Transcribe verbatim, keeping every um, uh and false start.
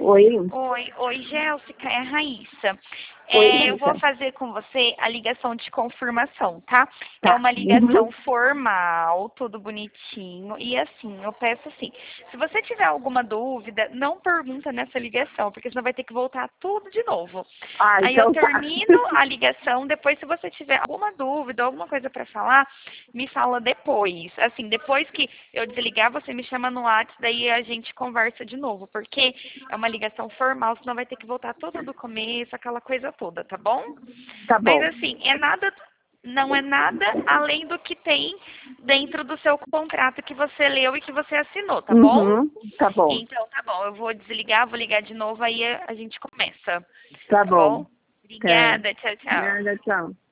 Oi. Oi, oi, Jéssica, é a Raíssa. Oi, É, eu vou Raíssa. fazer com você a ligação de confirmação, tá? É Tá. uma Uhum. ligação formal, tudo bonitinho. E assim, eu peço assim, se você tiver alguma dúvida, não pergunta nessa ligação, porque senão vai ter que voltar tudo de novo. Ah, Aí eu então tá. termino a ligação, depois se você tiver alguma dúvida, alguma coisa para falar, me fala depois. Assim, depois que eu desligar, você me chama no WhatsApp, daí a gente conversa de novo, porque é uma ligação formal, senão vai ter que voltar tudo do começo, aquela coisa toda, tá bom? Tá Mas bom. assim, é nada, não é nada além do que tem dentro do seu contrato que você leu e que você assinou, tá bom? Uhum. Tá bom. Então tá bom, eu vou desligar, vou ligar de novo, aí a a gente começa, Tá tá bom. bom? Tá. Obrigada, tchau, tchau. Nada, tchau.